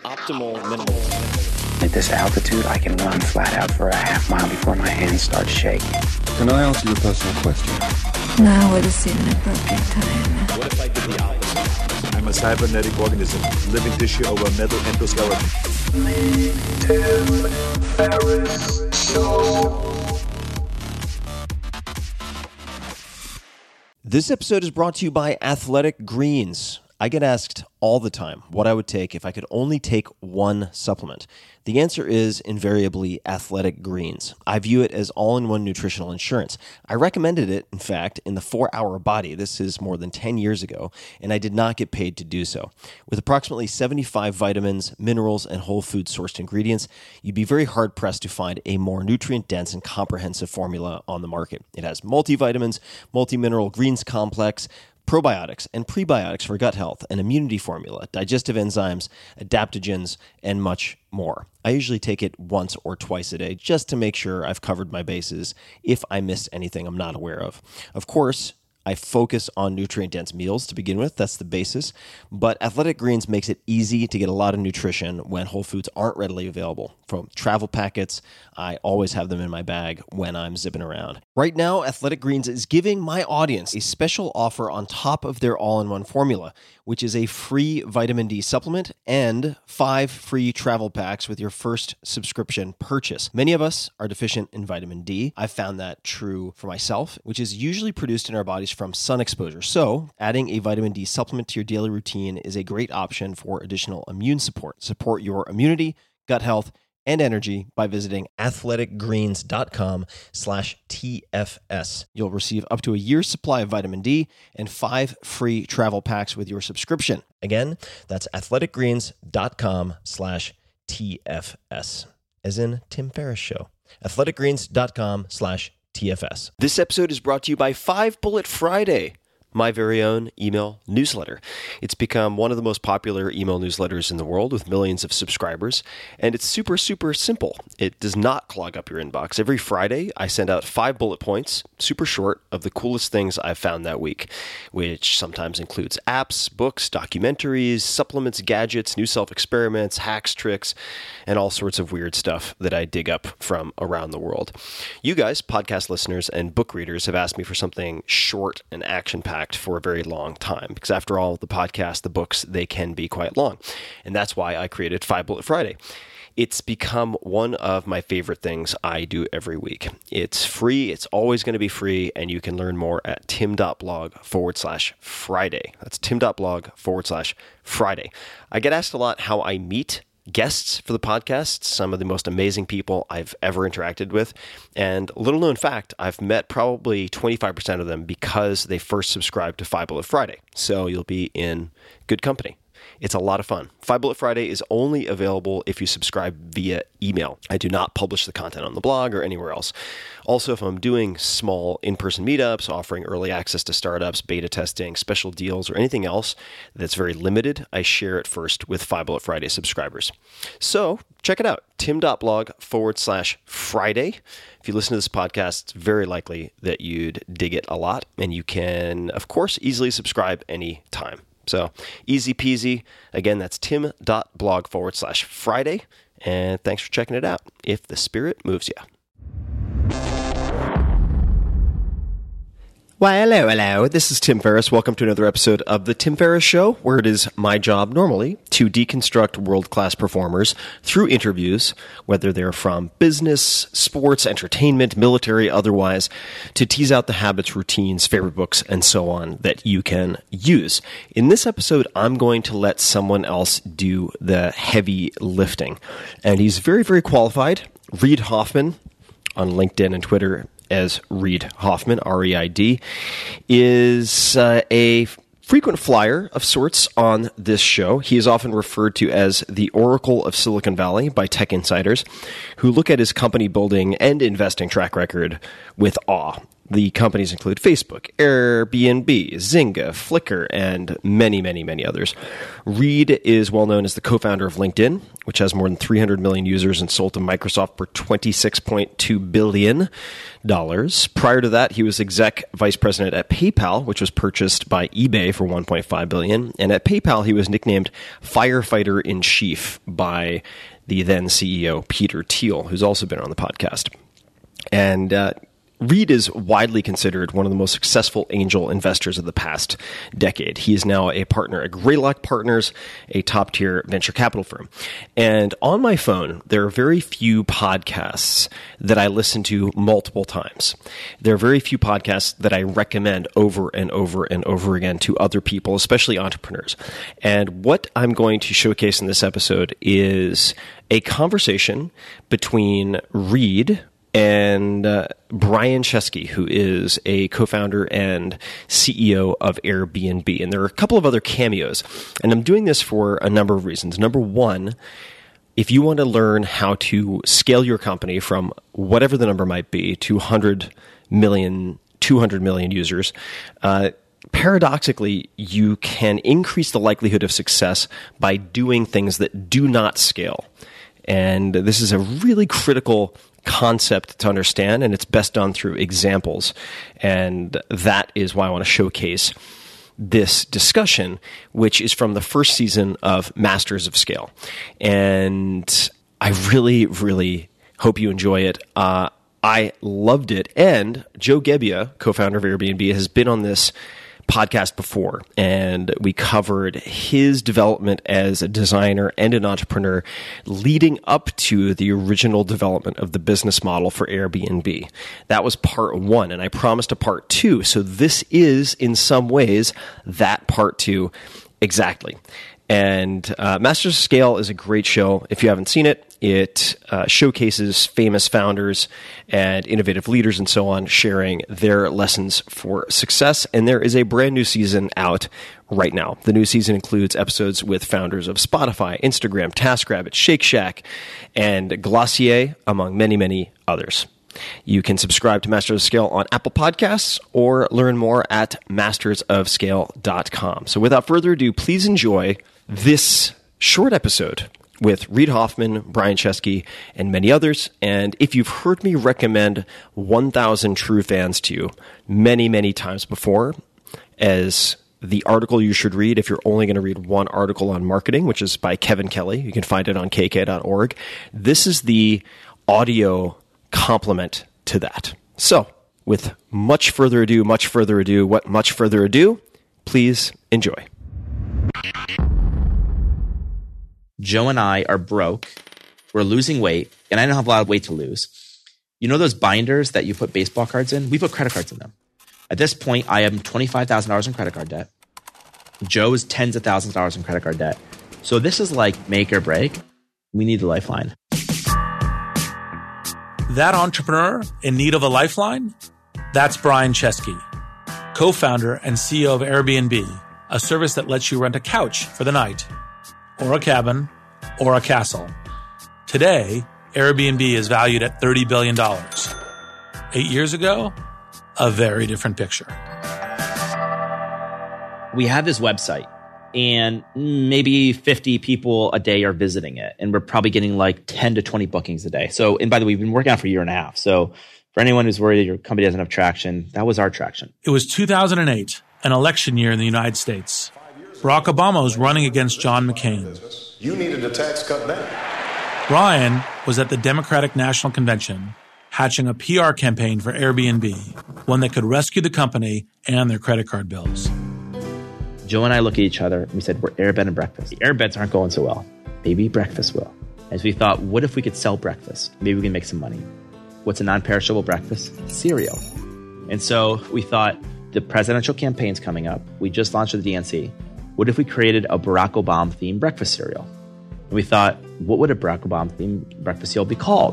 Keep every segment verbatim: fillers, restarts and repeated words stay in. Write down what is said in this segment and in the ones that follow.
optimal minimal. At this altitude, I can run flat out for a half mile before my hands start shaking. Can I answer your personal question? Now would seem an appropriate time. What if I did the opposite? I'm a cybernetic organism, living tissue over a metal endoskeleton. The Tim Ferriss Show. This episode is brought to you by Athletic Greens. I get asked all the time what I would take if I could only take one supplement. The answer is invariably Athletic Greens. I view it as all-in-one nutritional insurance. I recommended it, in fact, in the four hour Body. This is more than ten years ago, and I did not get paid to do so. With approximately seventy-five vitamins, minerals, and whole food-sourced ingredients, you'd be very hard-pressed to find a more nutrient-dense and comprehensive formula on the market. It has multivitamins, multi-mineral greens complex, probiotics and prebiotics for gut health, an immunity formula, digestive enzymes, adaptogens, and much more. I usually take it once or twice a day just to make sure I've covered my bases if I missed anything I'm not aware of. Of course, I focus on nutrient-dense meals to begin with. That's the basis. But Athletic Greens makes it easy to get a lot of nutrition when whole foods aren't readily available. From travel packets, I always have them in my bag when I'm zipping around. Right now, Athletic Greens is giving my audience a special offer on top of their all-in-one formula, which is a free vitamin D supplement and five free travel packs with your first subscription purchase. Many of us are deficient in vitamin D. I've found that true for myself, which is usually produced in our bodies from sun exposure. So adding a vitamin D supplement to your daily routine is a great option for additional immune support. Support your immunity, gut health, and energy by visiting athleticgreens.com slash TFS. You'll receive up to a year's supply of vitamin D and five free travel packs with your subscription. Again, that's athleticgreens.com slash TFS, as in Tim Ferriss Show. athleticgreens.com slash TFS. This episode is brought to you by Five Bullet Friday, my very own email newsletter. It's become one of the most popular email newsletters in the world with millions of subscribers, and it's super, super simple. It does not clog up your inbox. Every Friday, I send out five bullet points, super short, of the coolest things I've found that week, which sometimes includes apps, books, documentaries, supplements, gadgets, new self-experiments, hacks, tricks, and all sorts of weird stuff that I dig up from around the world. You guys, podcast listeners and book readers, have asked me for something short and action-packed for a very long time, because after all, the podcast, the books, they can be quite long. And that's why I created Five Bullet Friday. It's become one of my favorite things I do every week. It's free. It's always going to be free. And you can learn more at tim.blog forward slash Friday. That's tim.blog forward slash Friday. I get asked a lot how I meet guests for the podcast, some of the most amazing people I've ever interacted with. And a little known fact, I've met probably twenty-five percent of them because they first subscribed to Five Bullet Friday. So you'll be in good company. It's a lot of fun. Five Bullet Friday is only available if you subscribe via email. I do not publish the content on the blog or anywhere else. Also, if I'm doing small in-person meetups, offering early access to startups, beta testing, special deals, or anything else that's very limited, I share it first with Five Bullet Friday subscribers. So check it out, tim.blog forward slash Friday. If you listen to this podcast, it's very likely that you'd dig it a lot, and you can, of course, easily subscribe anytime. So easy peasy. Again, that's tim.blog forward slash Friday. And thanks for checking it out, if the spirit moves you. Why, hello, hello. This is Tim Ferriss. Welcome to another episode of The Tim Ferriss Show, where it is my job normally to deconstruct world-class performers through interviews, whether they're from business, sports, entertainment, military, otherwise, to tease out the habits, routines, favorite books, and so on that you can use. In this episode, I'm going to let someone else do the heavy lifting. And he's very, very qualified. Reid Hoffman on LinkedIn and Twitter as Reid Hoffman, R E I D, is uh, a frequent flyer of sorts on this show. He is often referred to as the Oracle of Silicon Valley by tech insiders who look at his company building and investing track record with awe. The companies include Facebook, Airbnb, Zynga, Flickr, and many, many, many others. Reed is well known as the co-founder of LinkedIn, which has more than three hundred million users and sold to Microsoft for twenty-six point two billion dollars. Prior to that, he was exec vice president at PayPal, which was purchased by eBay for one point five billion dollars. And at PayPal, he was nicknamed Firefighter in Chief by the then C E O, Peter Thiel, who's also been on the podcast. And uh, Reed is widely considered one of the most successful angel investors of the past decade. He is now a partner at Greylock Partners, a top-tier venture capital firm. And on my phone, there are very few podcasts that I listen to multiple times. There are very few podcasts that I recommend over and over and over again to other people, especially entrepreneurs. And what I'm going to showcase in this episode is a conversation between Reed and uh, Brian Chesky, who is a co-founder and C E O of Airbnb. And there are a couple of other cameos. And I'm doing this for a number of reasons. Number one, if you want to learn how to scale your company from whatever the number might be to one hundred million, two hundred million users, uh, paradoxically, you can increase the likelihood of success by doing things that do not scale. And this is a really critical concept to understand, and it's best done through examples. And that is why I want to showcase this discussion, which is from the first season of Masters of Scale. And I really, really hope you enjoy it. Uh, I loved it. And Joe Gebbia, co-founder of Airbnb, has been on this podcast before, and we covered his development as a designer and an entrepreneur leading up to the original development of the business model for Airbnb. That was part one, and I promised a part two. So this is, in some ways, that part two exactly. And uh, Masters of Scale is a great show. If you haven't seen it, it uh, showcases famous founders and innovative leaders and so on sharing their lessons for success. And there is a brand new season out right now. The new season includes episodes with founders of Spotify, Instagram, TaskRabbit, Shake Shack, and Glossier, among many, many others. You can subscribe to Masters of Scale on Apple Podcasts or learn more at masters of scale dot com. So without further ado, please enjoy this short episode with Reed Hoffman, Brian Chesky, and many others. And if you've heard me recommend one thousand True Fans to you many, many times before as the article you should read if you're only going to read one article on marketing, which is by Kevin Kelly. You can find it on k k dot org. This is the audio complement to that. So, with much further ado, much further ado, what much further ado, please enjoy. Joe and I are broke. We're losing weight, and I don't have a lot of weight to lose. You know those binders that you put baseball cards in? We put credit cards in them. At this point, I am twenty-five thousand dollars in credit card debt. Joe is tens of thousands of dollars in credit card debt. So this is like make or break. We need the lifeline. That entrepreneur in need of a lifeline? That's Brian Chesky, co-founder and C E O of Airbnb, a service that lets you rent a couch for the night, or a cabin, or a castle. Today, Airbnb is valued at thirty billion dollars. Eight years ago, a very different picture. We have this website, and maybe fifty people a day are visiting it, and we're probably getting like ten to twenty bookings a day. So, and by the way, we've been working on it for a year and a half. So for anyone who's worried that your company doesn't have traction, that was our traction. It was two thousand eight, an election year in the United States. Barack Obama was running against John McCain. You needed a tax cut now. Brian was at the Democratic National Convention hatching a P R campaign for Airbnb, one that could rescue the company and their credit card bills. Joe and I look at each other and we said, we're Airbed and breakfast. The Airbeds aren't going so well. Maybe breakfast will. As we thought, what if we could sell breakfast? Maybe we can make some money. What's a non-perishable breakfast? Cereal. And so we thought, the presidential campaign's coming up. We just launched with the D N C. What if we created a Barack Obama themed breakfast cereal? And we thought, what would a Barack Obama themed breakfast cereal be called?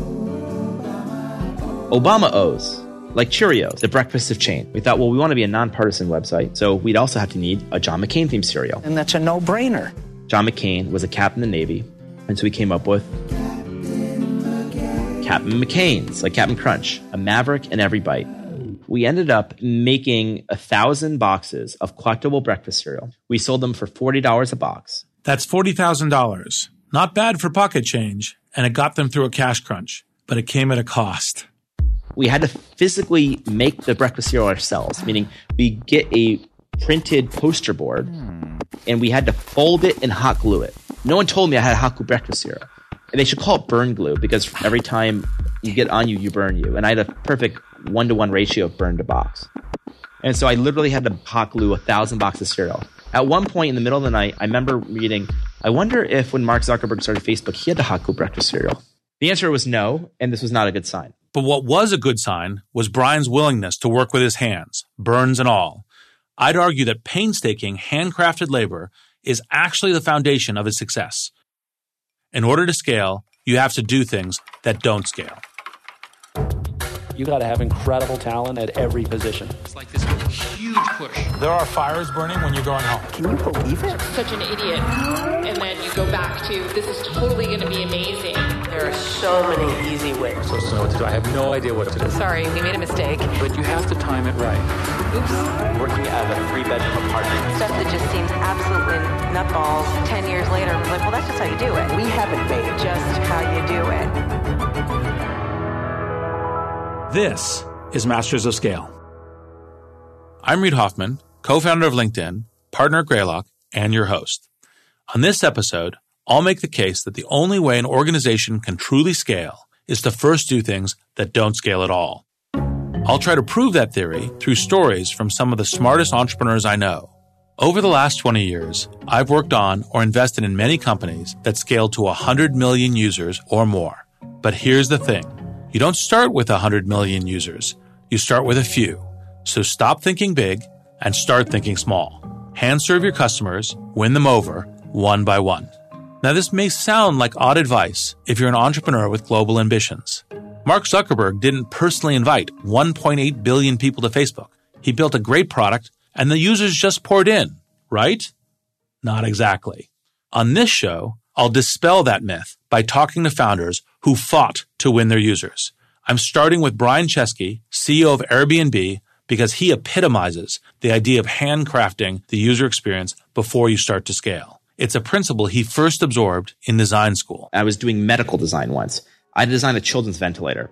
Obama O's, like Cheerios, the breakfast of change. We thought, well, we want to be a nonpartisan website, so we'd also have to need a John McCain themed cereal. And that's a no-brainer. John McCain was a captain in the Navy, and so we came up with Captain McCain's, like Captain Crunch, a maverick in every bite. We ended up making a thousand boxes of collectible breakfast cereal. We sold them for forty dollars a box. That's forty thousand dollars. Not bad for pocket change, and it got them through a cash crunch, but it came at a cost. We had to physically make the breakfast cereal ourselves, meaning we get a printed poster board, and we had to fold it and hot glue it. No one told me I had hot glue breakfast cereal. And they should call it burn glue, because every time you get on you, you burn you. And I had a perfect one-to-one ratio of burn to box. And so I literally had to hot glue a thousand boxes of cereal. At one point in the middle of the night, I remember reading, I wonder if when Mark Zuckerberg started Facebook, he had to hot glue breakfast cereal. The answer was no, and this was not a good sign. But what was a good sign was Brian's willingness to work with his hands, burns and all. I'd argue that painstaking, handcrafted labor is actually the foundation of his success. In order to scale, you have to do things that don't scale. You got to have incredible talent at every position. It's like this huge push. There are fires burning when you're going home. Can you believe it? Such an idiot. And then you go back to, this is totally going to be amazing. There are so many easy ways. So, so what to do? I have no idea what to do. Sorry, we made a mistake. But you have to time it right. Oops. Working at a three-bedroom apartment. Stuff that just seems absolutely nutballs. Ten years later, I was like, well, that's just how you do it. We haven't made just how you do it. This is Masters of Scale. I'm Reid Hoffman, co-founder of LinkedIn, partner at Greylock, and your host. On this episode, I'll make the case that the only way an organization can truly scale is to first do things that don't scale at all. I'll try to prove that theory through stories from some of the smartest entrepreneurs I know. Over the last twenty years, I've worked on or invested in many companies that scaled to one hundred million users or more. But here's the thing. You don't start with one hundred million users. You start with a few. So stop thinking big and start thinking small. Hand serve your customers, win them over, one by one. Now, this may sound like odd advice if you're an entrepreneur with global ambitions. Mark Zuckerberg didn't personally invite one point eight billion people to Facebook. He built a great product and the users just poured in, right? Not exactly. On this show, I'll dispel that myth by talking to founders who fought to win their users. I'm starting with Brian Chesky, C E O of Airbnb, because he epitomizes the idea of handcrafting the user experience before you start to scale. It's a principle he first absorbed in design school. I was doing medical design once. I designed a children's ventilator.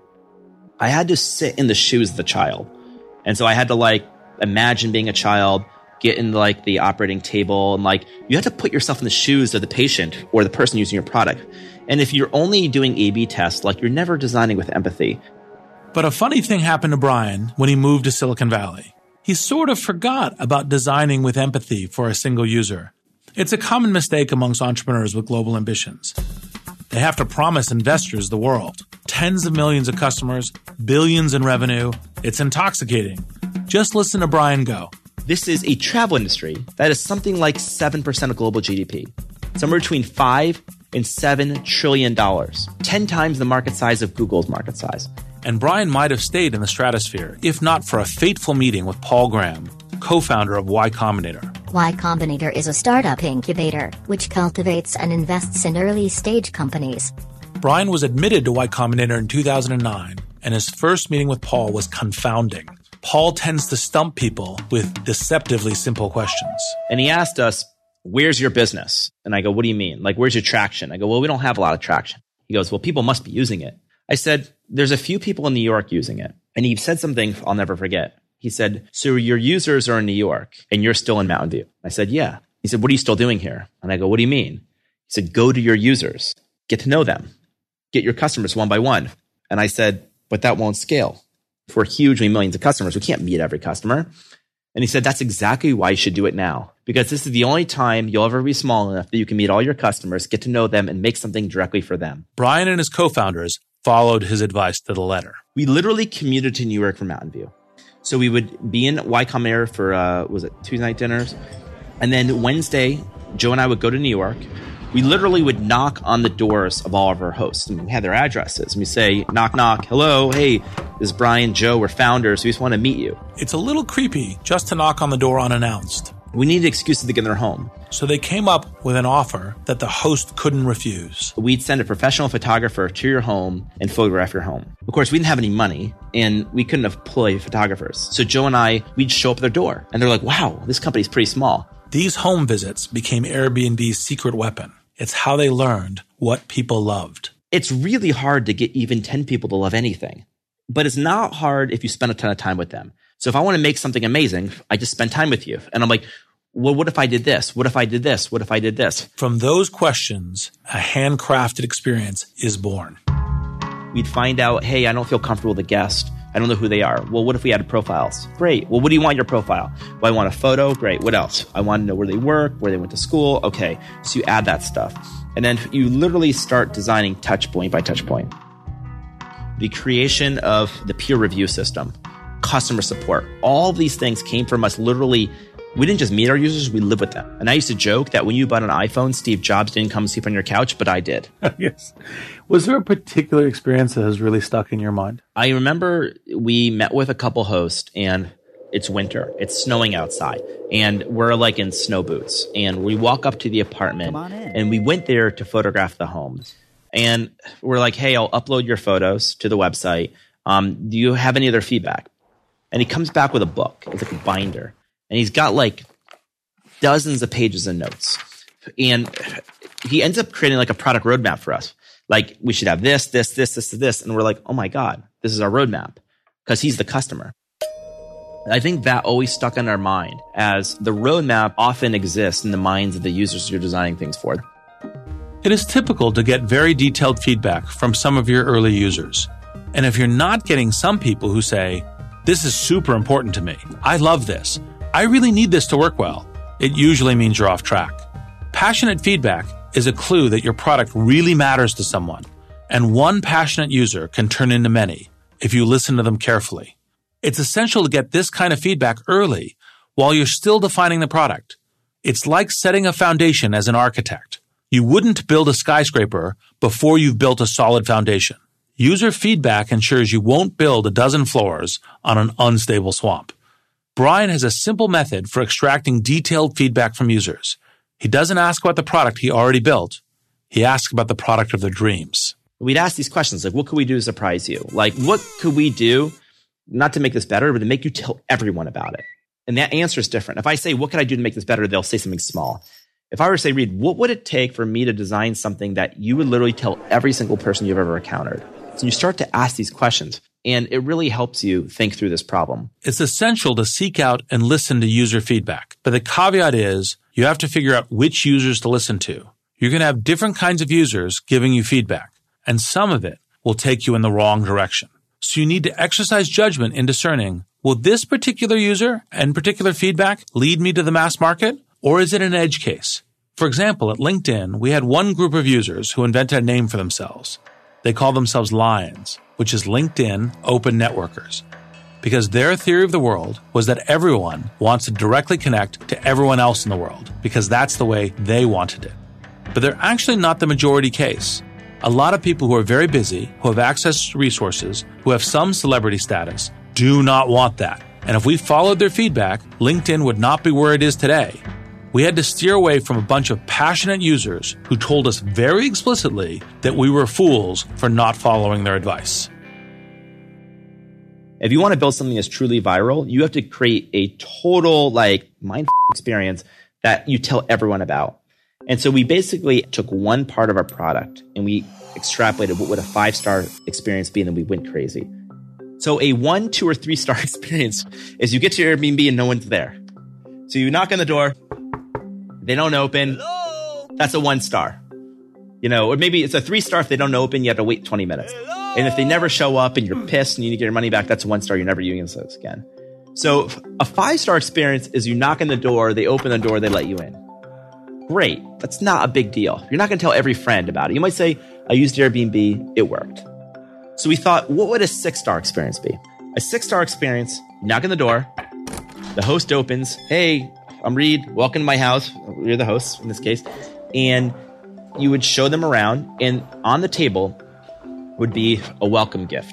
I had to sit in the shoes of the child. And so I had to like imagine being a child, get in like the operating table, and like you have to put yourself in the shoes of the patient or the person using your product. And if you're only doing A B tests, like you're never designing with empathy. But a funny thing happened to Brian when he moved to Silicon Valley. He sort of forgot about designing with empathy for a single user. It's a common mistake amongst entrepreneurs with global ambitions. They have to promise investors the world. Tens of millions of customers, billions in revenue. It's intoxicating. Just listen to Brian go. This is a travel industry that is something like seven percent of global G D P. Somewhere between five and seven trillion dollars. Ten times the market size of Google's market size. And Brian might have stayed in the stratosphere, if not for a fateful meeting with Paul Graham, co-founder of Y Combinator. Y Combinator is a startup incubator, which cultivates and invests in early-stage companies. Brian was admitted to Y Combinator in two thousand nine, and his first meeting with Paul was confounding. Paul tends to stump people with deceptively simple questions. And he asked us, where's your business? And I go, what do you mean? Like, where's your traction? I go, well, we don't have a lot of traction. He goes, well, people must be using it. I said, there's a few people in New York using it. And he said something I'll never forget. He said, so your users are in New York and you're still in Mountain View. I said, yeah. He said, what are you still doing here? And I go, what do you mean? He said, go to your users, get to know them, get your customers one by one. And I said, but that won't scale. If we're huge, we have millions of customers, we can't meet every customer. And he said, that's exactly why you should do it now. Because this is the only time you'll ever be small enough that you can meet all your customers, get to know them, and make something directly for them. Brian and his co-founders followed his advice to the letter. We literally commuted to New York from Mountain View. So we would be in Y Combinator for, uh, was it Tuesday night dinners? And then Wednesday, Joe and I would go to New York. We literally would knock on the doors of all of our hosts. And we had their addresses. And we say, knock, knock, hello, hey, this is Brian, Joe, we're founders. We just want to meet you. It's a little creepy just to knock on the door unannounced. We needed excuses to get in their home. So they came up with an offer that the host couldn't refuse. We'd send a professional photographer to your home and photograph your home. Of course, we didn't have any money and we couldn't employ photographers. So Joe and I, we'd show up at their door and they're like, wow, this company's pretty small. These home visits became Airbnb's secret weapon. It's how they learned what people loved. It's really hard to get even ten people to love anything, but it's not hard if you spend a ton of time with them. So if I want to make something amazing, I just spend time with you. And I'm like, well, what if I did this? What if I did this? What if I did this? From those questions, a handcrafted experience is born. We'd find out, hey, I don't feel comfortable with a guest. I don't know who they are. Well, what if we added profiles? Great. Well, what do you want in your profile? Well, I want a photo. Great. What else? I want to know where they work, where they went to school. Okay. So you add that stuff. And then you literally start designing touch point by touch point. The creation of the peer review system, customer support, all these things came from us literally. We didn't just meet our users, we live with them. And I used to joke that when you bought an iPhone, Steve Jobs didn't come sleep on your couch, but I did. Yes. Was there a particular experience that has really stuck in your mind? I remember we met with a couple hosts and it's winter. It's snowing outside and we're like in snow boots. And we walk up to the apartment and we went there to photograph the homes. And we're like, hey, I'll upload your photos to the website. Um, do you have any other feedback? And he comes back with a book. It's like a binder. And he's got like dozens of pages of notes. And he ends up creating like a product roadmap for us. Like we should have this, this, this, this, this. And we're like, oh my God, this is our roadmap because he's the customer. I think that always stuck in our mind as the roadmap often exists in the minds of the users you're designing things for. It is typical to get very detailed feedback from some of your early users. And if you're not getting some people who say, this is super important to me, I love this, I really need this to work well, it usually means you're off track. Passionate feedback is a clue that your product really matters to someone, and one passionate user can turn into many if you listen to them carefully. It's essential to get this kind of feedback early while you're still defining the product. It's like setting a foundation as an architect. You wouldn't build a skyscraper before you've built a solid foundation. User feedback ensures you won't build a dozen floors on an unstable swamp. Brian has a simple method for extracting detailed feedback from users. He doesn't ask about the product he already built. He asks about the product of their dreams. We'd ask these questions like, what could we do to surprise you? Like, what could we do, not to make this better, but to make you tell everyone about it? And that answer is different. If I say, what could I do to make this better? They'll say something small. If I were to say, Reed, what would it take for me to design something that you would literally tell every single person you've ever encountered? So you start to ask these questions, and it really helps you think through this problem. It's essential to seek out and listen to user feedback. But the caveat is you have to figure out which users to listen to. You're going to have different kinds of users giving you feedback, and some of it will take you in the wrong direction. So you need to exercise judgment in discerning, will this particular user and particular feedback lead me to the mass market, or is it an edge case? For example, at LinkedIn, we had one group of users who invented a name for themselves. They call themselves Lions, which is LinkedIn Open Networkers, because their theory of the world was that everyone wants to directly connect to everyone else in the world, because that's the way they wanted it. But they're actually not the majority case. A lot of people who are very busy, who have access to resources, who have some celebrity status, do not want that. And if we followed their feedback, LinkedIn would not be where it is today. We had to steer away from a bunch of passionate users who told us very explicitly that we were fools for not following their advice. If you want to build something that's truly viral, you have to create a total like mind experience that you tell everyone about. And so we basically took one part of our product and we extrapolated what would a five-star experience be, and then we went crazy. So a one, two, or three-star experience is you get to your Airbnb and no one's there. So you knock on the door. They don't open. Hello? That's a one star. You know, or maybe it's a three star if they don't open, you have to wait twenty minutes. Hello? And if they never show up and you're pissed and you need to get your money back, that's a one star. You're never using this again. So a five star experience is you knock on the door, they open the door, they let you in. Great. That's not a big deal. You're not going to tell every friend about it. You might say, I used Airbnb, it worked. So we thought, what would a six star experience be? A six star experience, you knock on the door, the host opens, hey, I'm Reed, welcome to my house. You're the host in this case. And you would show them around, and on the table would be a welcome gift.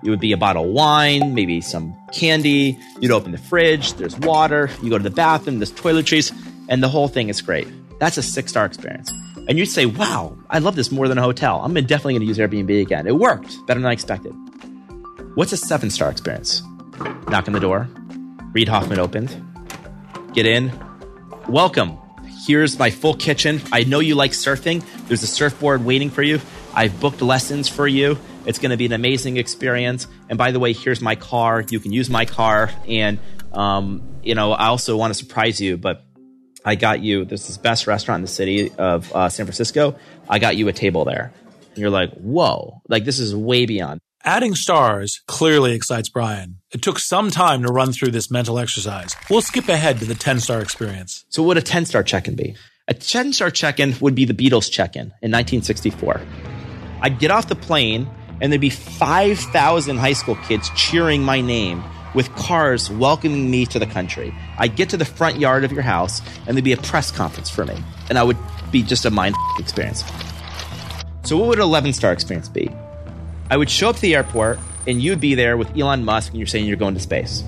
It would be a bottle of wine, maybe some candy. You'd open the fridge, there's water. You go to the bathroom, there's toiletries, and the whole thing is great. That's a six-star experience. And you'd say, wow, I love this more than a hotel. I'm definitely going to use Airbnb again. It worked better than I expected. What's a seven-star experience? Knock on the door. Reid Hoffman opened. Get in. Welcome. Here's my full kitchen. I know you like surfing. There's a surfboard waiting for you. I've booked lessons for you. It's going to be an amazing experience. And by the way, here's my car. You can use my car. And, um, you know, I also want to surprise you, but I got you, this is the best restaurant in the city of uh, San Francisco. I got you a table there. And you're like, whoa, like this is way beyond. Adding stars clearly excites Brian. It took some time to run through this mental exercise. We'll skip ahead to the ten-star experience. So what would a ten-star check-in be? A ten-star check-in would be the Beatles check-in in nineteen sixty-four. I'd get off the plane and there'd be five thousand high school kids cheering my name with cars welcoming me to the country. I'd get to the front yard of your house and there'd be a press conference for me. And I would be just a mind experience. So what would an eleven-star experience be? I would show up to the airport and you'd be there with Elon Musk and you're saying you're going to space.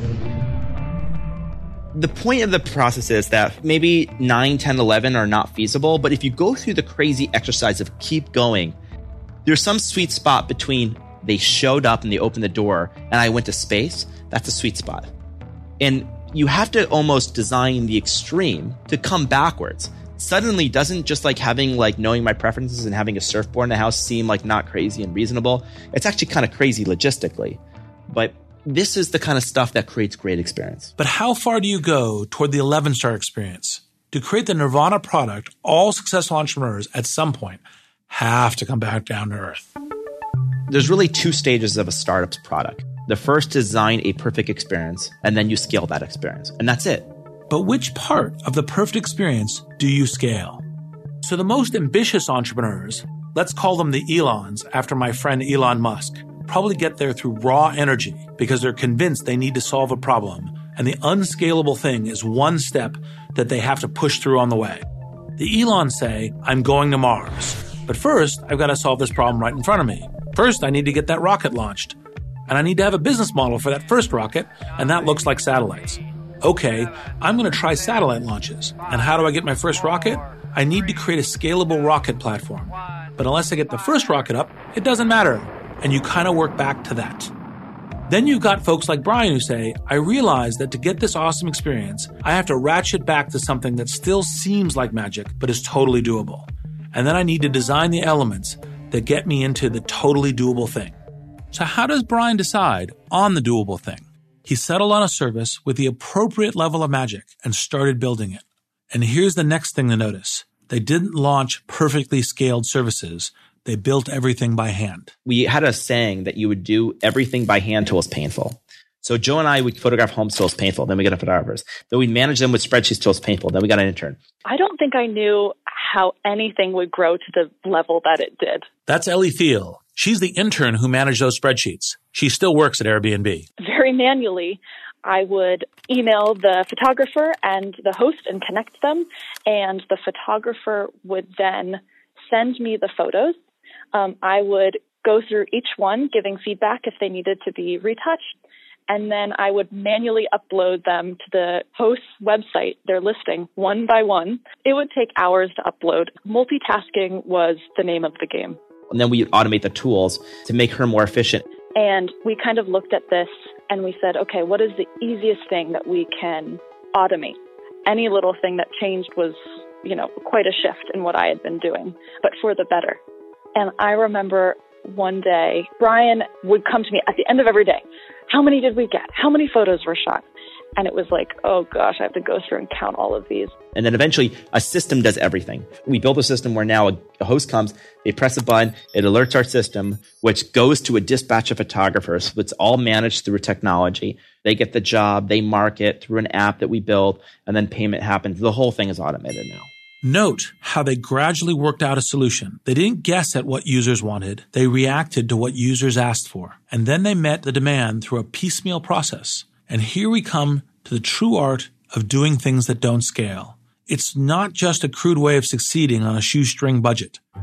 The point of the process is that maybe nine, ten, eleven are not feasible, but if you go through the crazy exercise of keep going, there's some sweet spot between they showed up and they opened the door and I went to space. That's a sweet spot. And you have to almost design the extreme to come backwards. Suddenly doesn't just like having like knowing my preferences and having a surfboard in the house seem like not crazy and reasonable. It's actually kind of crazy logistically. But this is the kind of stuff that creates great experience. But how far do you go toward the eleven-star experience? To create the Nirvana product, all successful entrepreneurs at some point have to come back down to earth. There's really two stages of a startup's product. The first, design a perfect experience, and then you scale that experience. And that's it. But which part of the perfect experience do you scale? So the most ambitious entrepreneurs, let's call them the Elons after my friend Elon Musk, probably get there through raw energy because they're convinced they need to solve a problem. And the unscalable thing is one step that they have to push through on the way. The Elons say, I'm going to Mars. But first, I've got to solve this problem right in front of me. First, I need to get that rocket launched. And I need to have a business model for that first rocket, and that looks like satellites. Okay, I'm going to try satellite launches. And how do I get my first rocket? I need to create a scalable rocket platform. But unless I get the first rocket up, it doesn't matter. And you kind of work back to that. Then you've got folks like Brian who say, I realize that to get this awesome experience, I have to ratchet back to something that still seems like magic, but is totally doable. And then I need to design the elements that get me into the totally doable thing. So how does Brian decide on the doable thing? He settled on a service with the appropriate level of magic and started building it. And here's the next thing to notice. They didn't launch perfectly scaled services. They built everything by hand. We had a saying that you would do everything by hand till it's painful. So Joe and I would photograph homes till it's painful. Then we got a photographer. Then we'd manage them with spreadsheets till it's painful. Then we got an intern. I don't think I knew how anything would grow to the level that it did. That's Ellie Thiel. She's the intern who managed those spreadsheets. She still works at Airbnb. Very manually, I would email the photographer and the host and connect them. And the photographer would then send me the photos. Um, I would go through each one, giving feedback if they needed to be retouched. And then I would manually upload them to the host's website, their listing, one by one. It would take hours to upload. Multitasking was the name of the game. And then we would automate the tools to make her more efficient. And we kind of looked at this and we said, okay, what is the easiest thing that we can automate? Any little thing that changed was, you know, quite a shift in what I had been doing, but for the better. And I remember one day, Brian would come to me at the end of every day. How many did we get? How many photos were shot? And it was like, oh gosh, I have to go through and count all of these. And then eventually a system does everything. We built a system where now a, a host comes, they press a button, it alerts our system, which goes to a dispatch of photographers. It's all managed through technology. They get the job, they mark it through an app that we build, and then payment happens. The whole thing is automated now. Note how they gradually worked out a solution. They didn't guess at what users wanted. They reacted to what users asked for. And then they met the demand through a piecemeal process. And here we come to the true art of doing things that don't scale. It's not just a crude way of succeeding on a shoestring budget.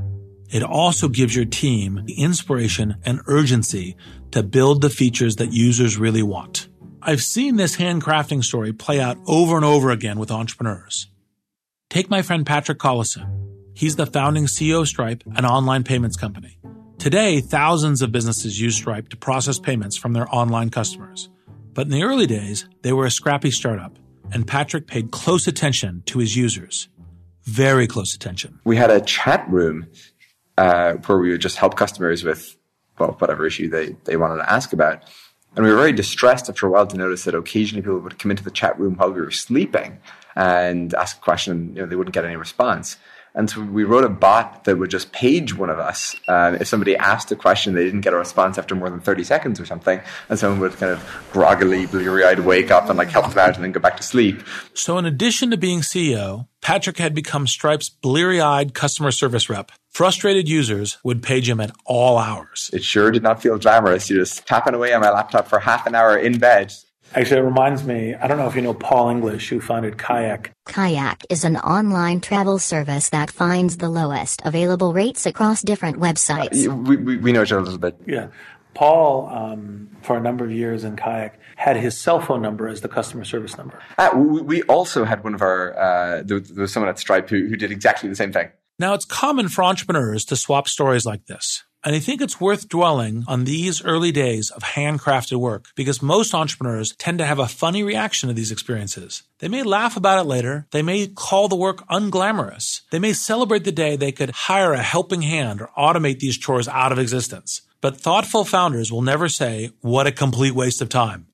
it also gives your team the inspiration and urgency to build the features that users really want. I've seen this handcrafting story play out over and over again with entrepreneurs. Take my friend Patrick Collison. He's the founding C E O of Stripe, an online payments company. Today, thousands of businesses use Stripe to process payments from their online customers. But in the early days, they were a scrappy startup, and Patrick paid close attention to his users. Very close attention. We had a chat room uh, where we would just help customers with, well, whatever issue they, they wanted to ask about. And we were very distressed after a while to notice that occasionally people would come into the chat room while we were sleeping and ask a question, and you know, they wouldn't get any response. And so we wrote a bot that would just page one of us. Uh, if somebody asked a question, they didn't get a response after more than thirty seconds or something, and someone would kind of groggily, bleary-eyed wake up and like help them out and then go back to sleep. So in addition to being C E O, Patrick had become Stripe's bleary-eyed customer service rep. Frustrated users would page him at all hours. It sure did not feel glamorous. You're just tapping away on my laptop for half an hour in bed. Actually, it reminds me, I don't know if you know Paul English, who founded Kayak. Kayak is an online travel service that finds the lowest available rates across different websites. Uh, we, we, we know each other a little bit. Yeah. Paul, um, for a number of years in Kayak, had his cell phone number as the customer service number. Uh, we, we also had one of our, uh, there, there was someone at Stripe who, who did exactly the same thing. Now, it's common for entrepreneurs to swap stories like this. And I think it's worth dwelling on these early days of handcrafted work because most entrepreneurs tend to have a funny reaction to these experiences. They may laugh about it later. They may call the work unglamorous. They may celebrate the day they could hire a helping hand or automate these chores out of existence. But thoughtful founders will never say, what a complete waste of time.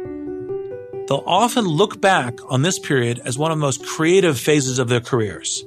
They'll often look back on this period as one of the most creative phases of their careers.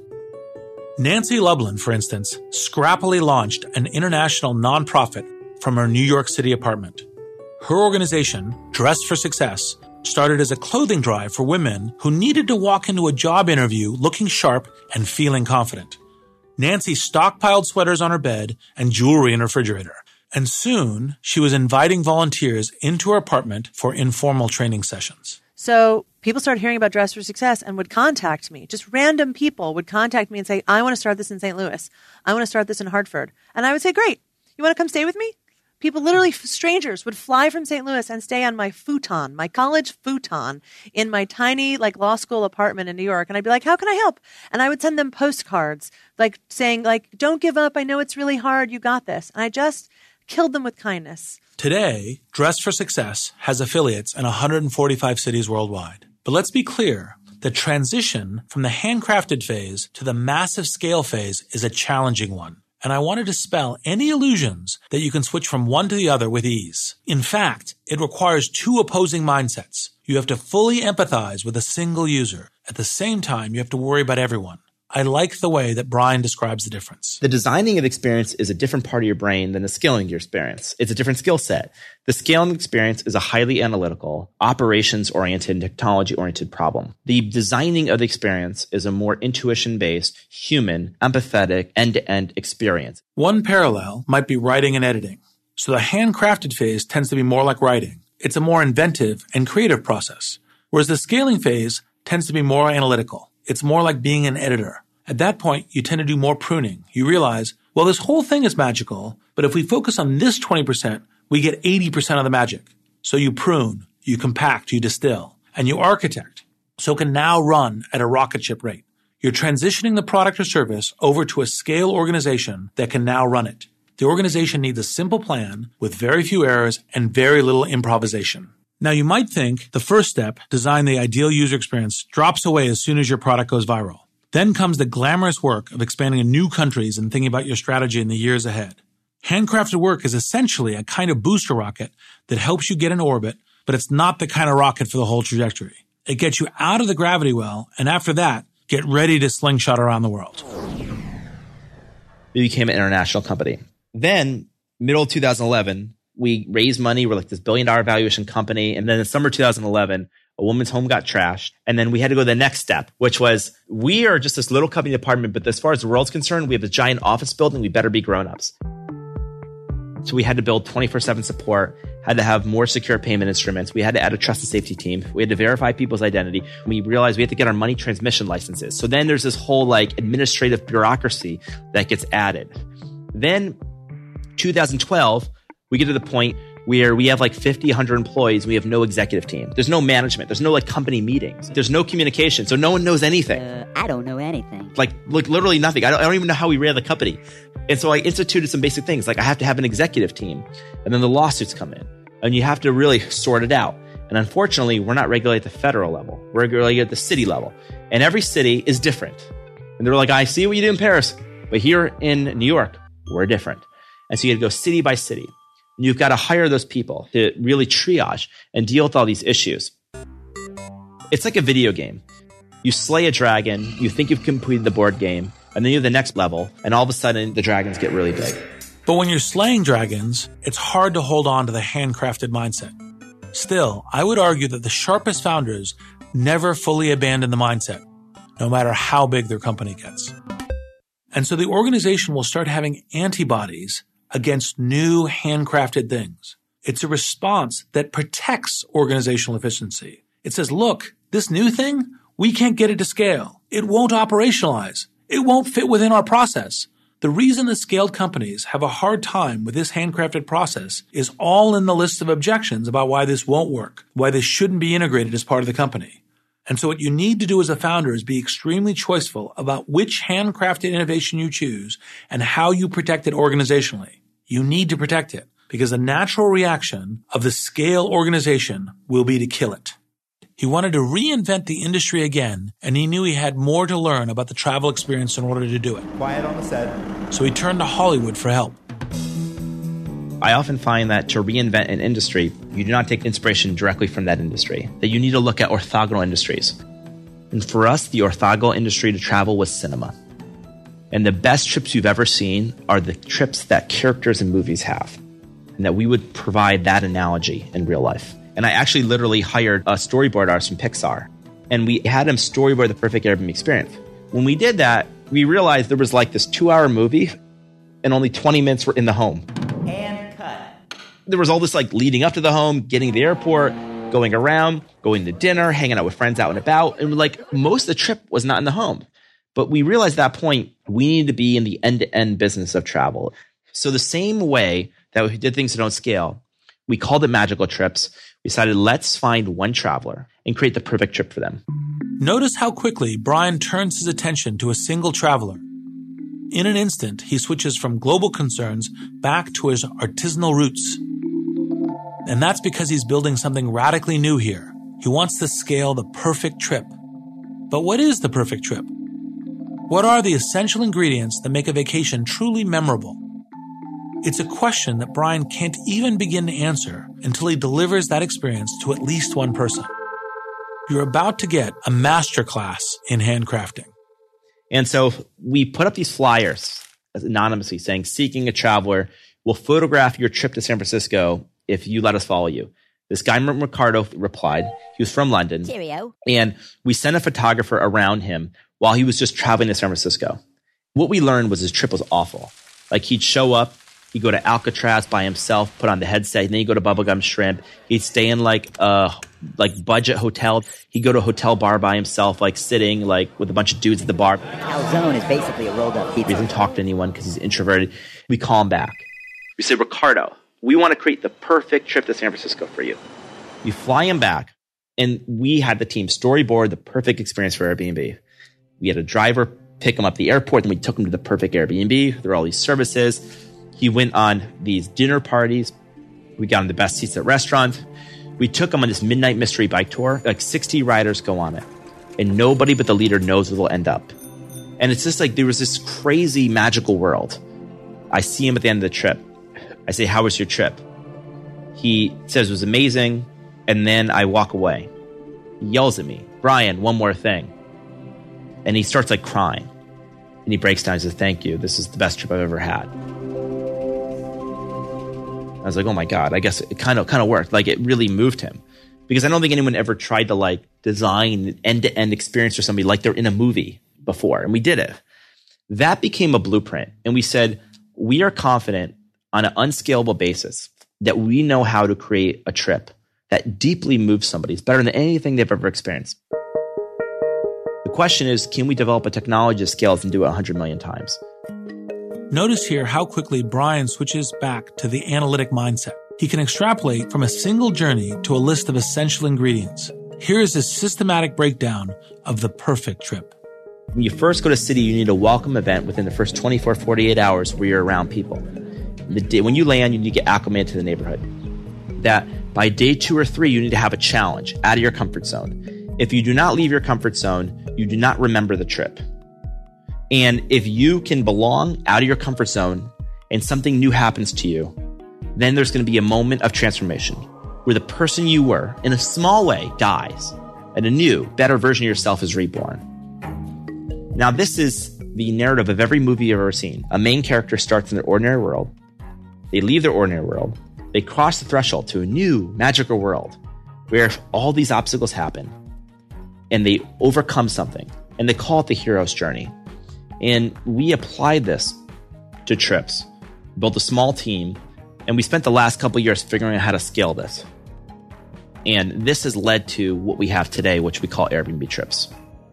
Nancy Lublin, for instance, scrappily launched an international nonprofit from her New York City apartment. Her organization, Dress for Success, started as a clothing drive for women who needed to walk into a job interview looking sharp and feeling confident. Nancy stockpiled sweaters on her bed and jewelry in her refrigerator, and soon she was inviting volunteers into her apartment for informal training sessions. So people started hearing about Dress for Success and would contact me. Just random people would contact me and say, I want to start this in Saint Louis. I want to start this in Hartford. And I would say, great. You want to come stay with me? People, literally strangers, would fly from Saint Louis and stay on my futon, my college futon, in my tiny like law school apartment in New York. And I'd be like, how can I help? And I would send them postcards like saying, like, don't give up. I know it's really hard. You got this. And I just killed them with kindness. Today, Dress for Success has affiliates in one hundred forty-five cities worldwide. But let's be clear, the transition from the handcrafted phase to the massive scale phase is a challenging one. And I want to dispel any illusions that you can switch from one to the other with ease. In fact, it requires two opposing mindsets. You have to fully empathize with a single user. At the same time, you have to worry about everyone. I like the way that Brian describes the difference. The designing of experience is a different part of your brain than the scaling of your experience. It's a different skill set. The scaling experience is a highly analytical, operations-oriented, and technology-oriented problem. The designing of the experience is a more intuition-based, human, empathetic, end-to-end experience. One parallel might be writing and editing. So the handcrafted phase tends to be more like writing. It's a more inventive and creative process, whereas the scaling phase tends to be more analytical. It's more like being an editor. At that point, you tend to do more pruning. You realize, well, this whole thing is magical, but if we focus on this twenty percent, we get eighty percent of the magic. So you prune, you compact, you distill, and you architect. So it can now run at a rocket ship rate. You're transitioning the product or service over to a scale organization that can now run it. The organization needs a simple plan with very few errors and very little improvisation. Now, you might think the first step, design the ideal user experience, drops away as soon as your product goes viral. Then comes the glamorous work of expanding in new countries and thinking about your strategy in the years ahead. Handcrafted work is essentially a kind of booster rocket that helps you get in orbit, but it's not the kind of rocket for the whole trajectory. It gets you out of the gravity well, and after that, get ready to slingshot around the world. We became an international company. Then, middle of two thousand eleven, we raised money. We're like this billion dollar valuation company. And then in summer two thousand eleven, a woman's home got trashed. And then we had to go to the next step, which was we are just this little company department. But as far as the world's concerned, we have a giant office building. We better be grown-ups. So we had to build twenty-four seven support, had to have more secure payment instruments. We had to add a trust and safety team. We had to verify people's identity. We realized we had to get our money transmission licenses. So then there's this whole like administrative bureaucracy that gets added. Then two thousand twelve, we get to the point where we have like fifty, one hundred employees. We have no executive team. There's no management. There's no like company meetings. There's no communication. So no one knows anything. Uh, I don't know anything. Like, like literally nothing. I don't, I don't even know how we ran the company. And so I instituted some basic things. Like I have to have an executive team. And then the lawsuits come in. And you have to really sort it out. And unfortunately, we're not regulated at the federal level. We're regulated at the city level. And every city is different. And they're like, I see what you did in Paris. But here in New York, we're different. And so you have to go city by city. And you've got to hire those people to really triage and deal with all these issues. It's like a video game. You slay a dragon, you think you've completed the board game, and then you have the next level, and all of a sudden the dragons get really big. But when you're slaying dragons, it's hard to hold on to the handcrafted mindset. Still, I would argue that the sharpest founders never fully abandon the mindset, no matter how big their company gets. And so the organization will start having antibodies against new handcrafted things. It's a response that protects organizational efficiency. It says, look, this new thing, we can't get it to scale. It won't operationalize. It won't fit within our process. The reason that scaled companies have a hard time with this handcrafted process is all in the list of objections about why this won't work, why this shouldn't be integrated as part of the company. And so what you need to do as a founder is be extremely choiceful about which handcrafted innovation you choose and how you protect it organizationally. You need to protect it because the natural reaction of the scale organization will be to kill it. He wanted to reinvent the industry again, and he knew he had more to learn about the travel experience in order to do it. Quiet on the set. So he turned to Hollywood for help. I often find that to reinvent an industry, you do not take inspiration directly from that industry, that you need to look at orthogonal industries. And for us, the orthogonal industry to travel was cinema. And the best trips you've ever seen are the trips that characters in movies have, and that we would provide that analogy in real life. And I actually literally hired a storyboard artist from Pixar, and we had him storyboard the perfect Airbnb experience. When we did that, we realized there was like this two-hour movie, and only twenty minutes were in the home. And cut. There was all this like leading up to the home, getting to the airport, going around, going to dinner, hanging out with friends out and about, and like most of the trip was not in the home. But we realized at that point, we needed to be in the end-to-end business of travel. So the same way that we did things that don't scale, we called it Magical Trips. We decided, let's find one traveler and create the perfect trip for them. Notice how quickly Brian turns his attention to a single traveler. In an instant, he switches from global concerns back to his artisanal roots. And that's because he's building something radically new here. He wants to scale the perfect trip. But what is the perfect trip? What are the essential ingredients that make a vacation truly memorable? It's a question that Brian can't even begin to answer until he delivers that experience to at least one person. You're about to get a masterclass in handcrafting. And so we put up these flyers anonymously saying, seeking a traveler, we'll photograph your trip to San Francisco if you let us follow you. This guy, Ricardo, replied. He was from London. Cheerio. And we sent a photographer around him while he was just traveling to San Francisco. What we learned was his trip was awful. Like he'd show up, he'd go to Alcatraz by himself, put on the headset, and then he'd go to Bubblegum Shrimp. He'd stay in like a like budget hotel. He'd go to a hotel bar by himself, like sitting like with a bunch of dudes at the bar. Calzone is basically a rolled up pizza. He doesn't talk to anyone because he's introverted. We call him back. We say, Ricardo, we want to create the perfect trip to San Francisco for you. You fly him back, and we had the team storyboard the perfect experience for Airbnb. We had a driver pick him up at the airport, and we took him to the perfect Airbnb. There were all these services. He went on these dinner parties. We got him the best seats at restaurants. We took him on this midnight mystery bike tour. Like sixty riders go on it. And nobody but the leader knows where they'll end up. And it's just like there was this crazy magical world. I see him at the end of the trip. I say, how was your trip? He says it was amazing. And then I walk away. He yells at me, Brian, one more thing. And he starts like crying. And he breaks down and says, thank you. This is the best trip I've ever had. I was like, oh my God, I guess it kind of kind of worked. Like it really moved him. Because I don't think anyone ever tried to like design an end-to-end experience for somebody like they're in a movie before. And we did it. That became a blueprint. And we said, we are confident on an unscalable basis that we know how to create a trip that deeply moves somebody. It's better than anything they've ever experienced. The question is, can we develop a technology that scales and do it one hundred million times? Notice here how quickly Brian switches back to the analytic mindset. He can extrapolate from a single journey to a list of essential ingredients. Here is a systematic breakdown of the perfect trip. When you first go to City, you need a welcome event within the first twenty-four, forty-eight hours where you're around people. The day, when you land, you need to get acclimated to the neighborhood. That by day two or three, you need to have a challenge out of your comfort zone. If you do not leave your comfort zone, you do not remember the trip. And if you can belong out of your comfort zone and something new happens to you, then there's going to be a moment of transformation where the person you were, in a small way, dies and a new, better version of yourself is reborn. Now, this is the narrative of every movie you've ever seen. A main character starts in their ordinary world. They leave their ordinary world. They cross the threshold to a new, magical world where all these obstacles happen and they overcome something. And they call it the hero's journey. And we applied this to trips, built a small team, and we spent the last couple of years figuring out how to scale this. And this has led to what we have today, which we call Airbnb Trips.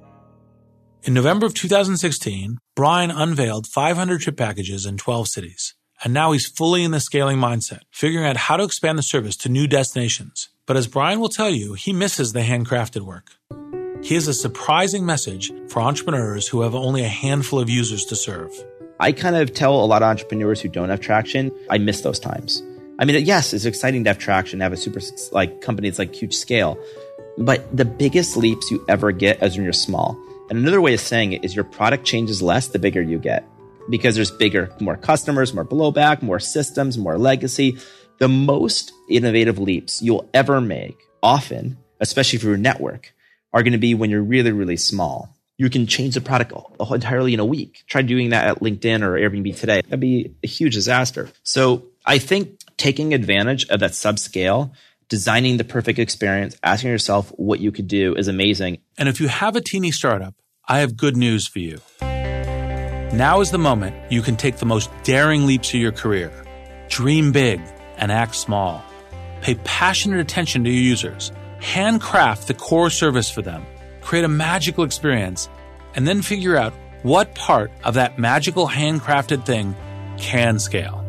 In November of two thousand sixteen, Brian unveiled five hundred trip packages in twelve cities. And now he's fully in the scaling mindset, figuring out how to expand the service to new destinations. But as Brian will tell you, he misses the handcrafted work. He has a surprising message for entrepreneurs who have only a handful of users to serve. I kind of tell a lot of entrepreneurs who don't have traction, I miss those times. I mean, yes, it's exciting to have traction, to have a super like company that's like huge scale. But the biggest leaps you ever get is when you're small. And another way of saying it is your product changes less the bigger you get. Because there's bigger, more customers, more blowback, more systems, more legacy. The most innovative leaps you'll ever make, often, especially for your network, are going to be when you're really, really small. You can change the product entirely in a week. Try doing that at LinkedIn or Airbnb today. That'd be a huge disaster. So I think taking advantage of that subscale, designing the perfect experience, asking yourself what you could do is amazing. And if you have a teeny startup, I have good news for you. Now is the moment you can take the most daring leaps of your career. Dream big and act small. Pay passionate attention to your users. Handcraft the core service for them. Create a magical experience, and then figure out what part of that magical handcrafted thing can scale.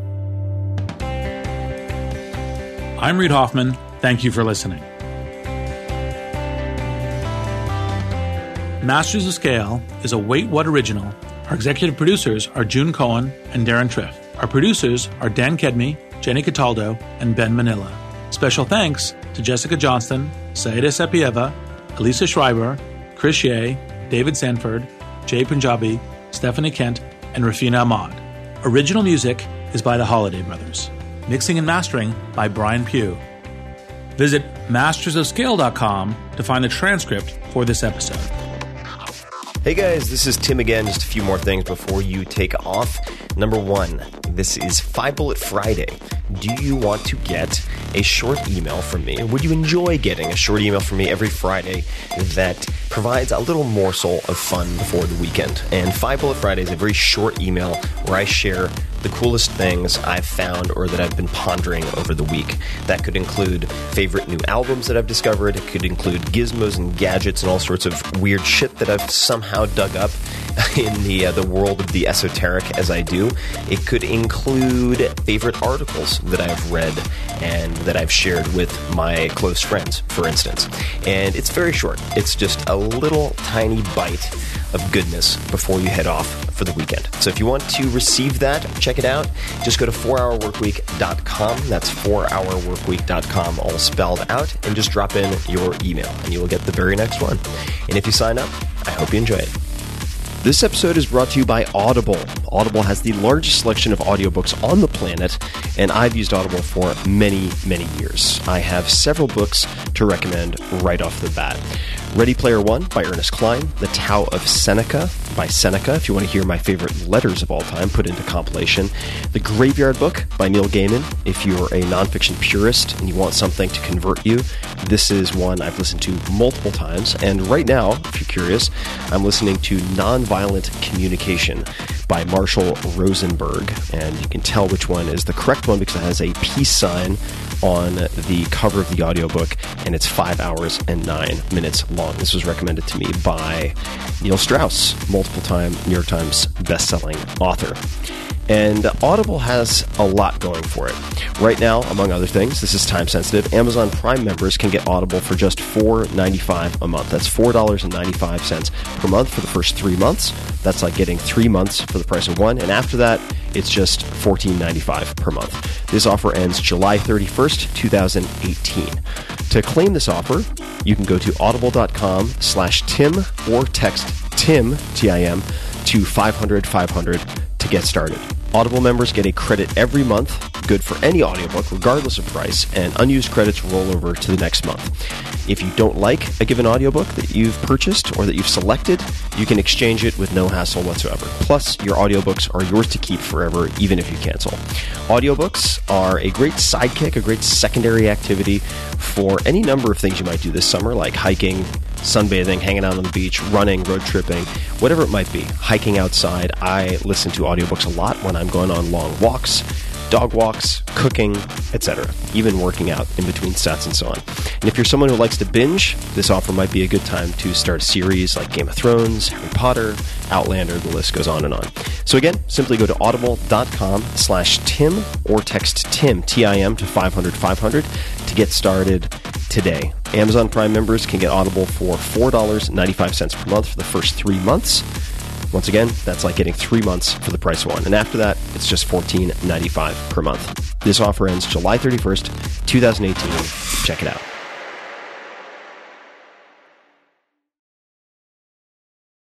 I'm Reid Hoffman. Thank you for listening. Masters of Scale is a Wait What original. Our executive producers are June Cohen and Darren Triff. Our producers are Dan Kedmi, Jenny Cataldo, and Ben Manila. Special thanks to Jessica Johnston, Saida Sepieva, Elisa Schreiber, Chris Ye, David Sanford, Jay Punjabi, Stephanie Kent, and Rafina Ahmad. Original music is by the Holiday Brothers. Mixing and mastering by Brian Pugh. Visit masters of scale dot com to find the transcript for this episode. Hey guys, this is Tim again. Just a few more things before you take off. Number one, this is Five Bullet Friday. Do you want to get a short email from me? Would you enjoy getting a short email from me every Friday that provides a little morsel of fun before the weekend? And Five Bullet Friday is a very short email where I share the coolest things I've found or that I've been pondering over the week. That could include favorite new albums that I've discovered. It could include gizmos and gadgets and all sorts of weird shit that I've somehow dug up in the uh, the world of the esoteric as I do. It could include favorite articles that I've read and that I've shared with my close friends, for instance. And it's very short. It's just a little tiny bite of goodness before you head off for the weekend. So if you want to receive that, check it out. Just go to four hour work week dot com. That's four hour work week dot com, all spelled out, and just drop in your email, and you will get the very next one. And if you sign up, I hope you enjoy it. This episode is brought to you by Audible. Audible has the largest selection of audiobooks on the planet, and I've used Audible for many, many years. I have several books to recommend right off the bat. Ready Player One by Ernest Cline, The Tao of Seneca by Seneca, if you want to hear my favorite letters of all time put into compilation. The Graveyard Book by Neil Gaiman, if you're a nonfiction purist and you want something to convert you. This is one I've listened to multiple times, and right now, if you're curious, I'm listening to Nonviolent Communication by Marshall Rosenberg, and you can tell which one is the correct one because it has a peace sign on the cover of the audiobook, and it's five hours and nine minutes long. This was recommended to me by Neil Strauss, multiple-time New York Times best-selling author. And Audible has a lot going for it. Right now, among other things, this is time sensitive, Amazon Prime members can get Audible for just four dollars and ninety-five cents a month. That's four dollars and ninety-five cents per month for the first three months. That's like getting three months for the price of one. And after that, it's just fourteen dollars and ninety-five cents per month. This offer ends July thirty-first, twenty eighteen. To claim this offer, you can go to audible.com slash Tim or text Tim, T I M, to five hundred five hundred to get started. Audible members get a credit every month, good for any audiobook, regardless of price, and unused credits roll over to the next month. If you don't like a given audiobook that you've purchased or that you've selected, you can exchange it with no hassle whatsoever. Plus, your audiobooks are yours to keep forever, even if you cancel. Audiobooks are a great sidekick, a great secondary activity for any number of things you might do this summer, like hiking, sunbathing, hanging out on the beach, running, road tripping, whatever it might be. Hiking outside. I listen to audiobooks a lot when I'm going on long walks, dog walks, cooking, et cetera, even working out in between sets and so on. And if you're someone who likes to binge, this offer might be a good time to start a series like Game of Thrones, Harry Potter, Outlander, the list goes on and on. So again, simply go to audible.com slash Tim or text Tim, T I M, to five hundred five hundred to get started today. Amazon Prime members can get Audible for four dollars and ninety-five cents per month for the first three months. Once again, that's like getting three months for the price of one. And after that, it's just fourteen dollars and ninety-five cents per month. This offer ends July thirty-first, twenty eighteen. Check it out.